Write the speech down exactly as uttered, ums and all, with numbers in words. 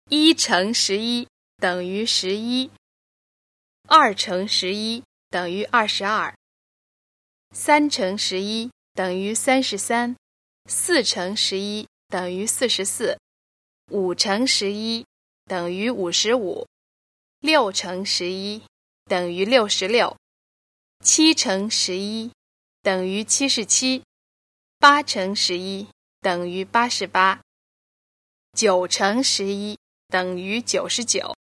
一乘十一等于十一，二乘十一等于二十二，三乘十一等于三十三，四乘十一等于四十四，五乘十一等于五十五，六乘十一等于六十六，七乘十一等于七十七，八乘十一等于八十八，九乘十一等于九十九。